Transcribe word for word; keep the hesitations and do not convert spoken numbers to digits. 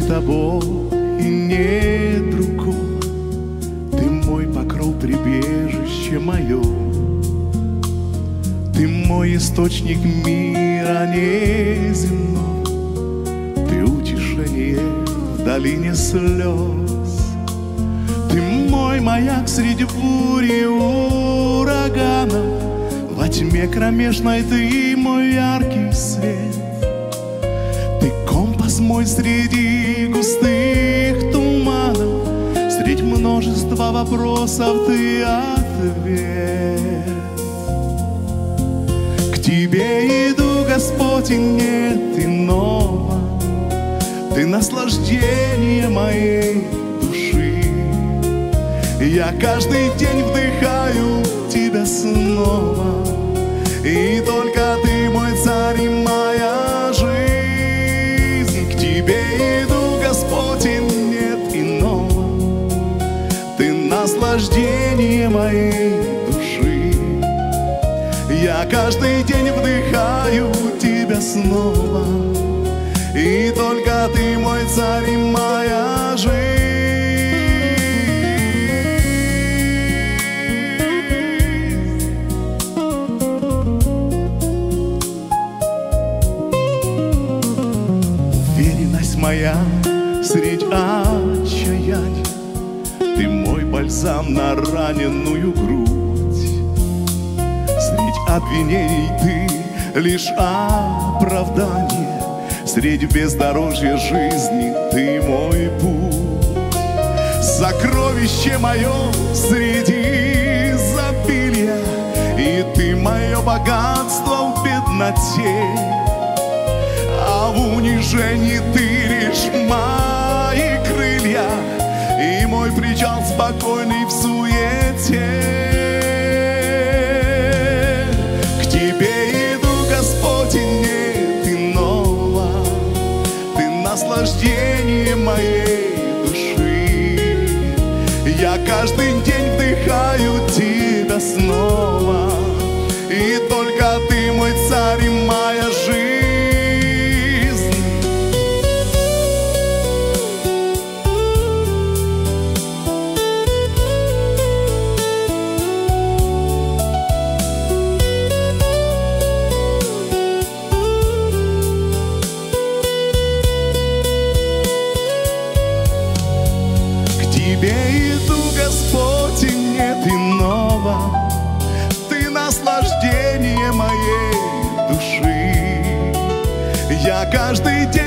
тобой и нет другого. Ты мой покров, прибежище мое. Ты мой источник мира неземного. Ты утешение в долине слез. Ты мой маяк среди бури и урагана. Во тьме кромешной ты мой яркий свет. Ты компас мой среди густых туманов. Средь множества вопросов ты ответ. К тебе иду, Господь, и нет иного. Ты наслаждение моей души. Я каждый день вдыхаю тебя снова. И только ты мой царь и моя жизнь. К тебе иду, Господь, и нет иного. Ты наслаждение моей души. Я каждый день вдыхаю тебя снова. И только ты мой царь и моя жизнь. Уверенность моя средь отчаяния. Ты мой бальзам на раненую грудь. Средь обвинений ты лишь оправдание. Среди бездорожья жизни ты мой путь. Сокровище мое среди изобилия. И ты мое богатство в бедноте. А в унижении ты лишь мои крылья. И мой причал спокойный в суете. К тебе иду, Господь, и нет иного. Ты наслаждение моей души. Я каждый день вдыхаю тебя снова. И только ты мой царь и моя жизнь. К тебе иду, Господь, и нет иного. Ты наслаждение моей души. Я каждый день